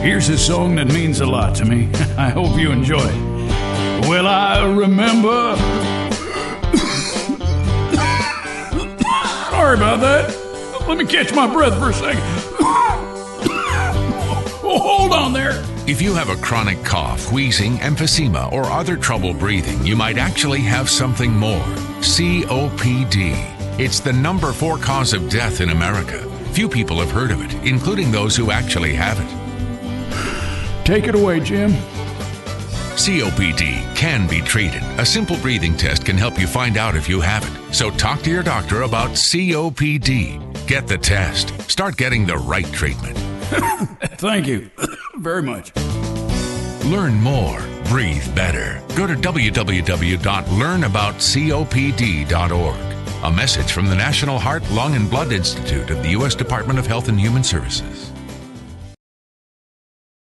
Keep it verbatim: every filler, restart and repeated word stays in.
Here's a song that means a lot to me. I hope you enjoy it. Well, I remember... Sorry about that. Let me catch my breath for a second. Oh, hold on there. If you have a chronic cough, wheezing, emphysema, or other trouble breathing, you might actually have something more. C O P D. It's the number four cause of death in America. Few people have heard of it, including those who actually have it. Take it away, Jim. C O P D can be treated. A simple breathing test can help you find out if you have it. So talk to your doctor about C O P D. Get the test. Start getting the right treatment. Thank you very much. Learn more. Breathe better. Go to w w w dot learn about copd dot org. A message from the National Heart, Lung, and Blood Institute of the U S Department of Health and Human Services.